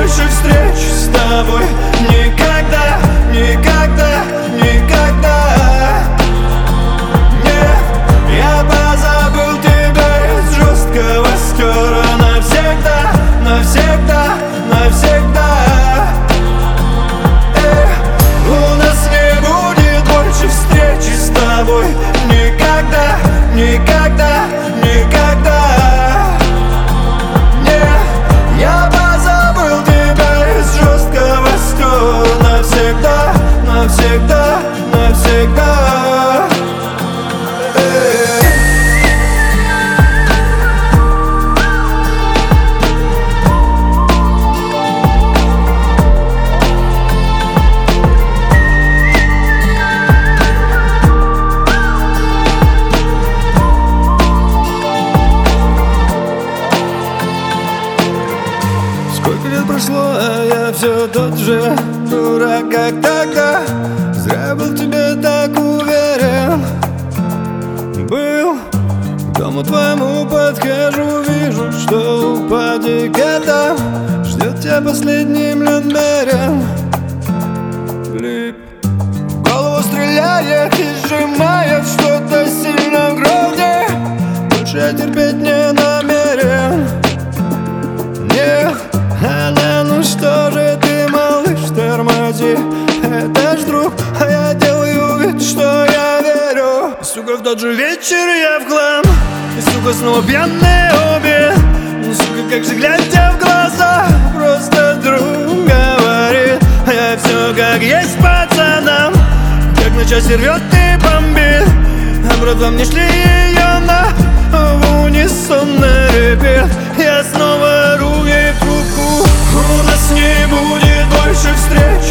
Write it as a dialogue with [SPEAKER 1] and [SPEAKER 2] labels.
[SPEAKER 1] больше встреч с тобой. Никогда, никогда, никогда. Нет, я позабыл тебя из жесткого стера навсегда, навсегда, навсегда. У нас не будет больше встречи с тобой. Никогда, никогда, никогда. Нет, я позабыл тебя из жесткого стера навсегда, навсегда, навсегда. Сколько лет прошло, а я все тот же дурак, как тогда. Зря был в тебе так уверен. Был к дому твоему подхожу, вижу, что у падика там ждет тебя последний млен. Лип в голову стреляет и сжимает что-то сильно в груди. Больше я терпеть не намерен. Нет, она, ну что же ты, малыш, тормози. Это ж друг, а я делаю вид, что я верю. И, сука, в тот же вечер я в хлам. И, сука, снова пьяные обе. Ну, сука, как же, глядя в глаза, просто друг говорит. А я все как есть пацанам, как на части рвет и бомбит. А брат, во мне шли ее в унисон на репет. Я снова ору ей в трубку. У нас не будет больше встреч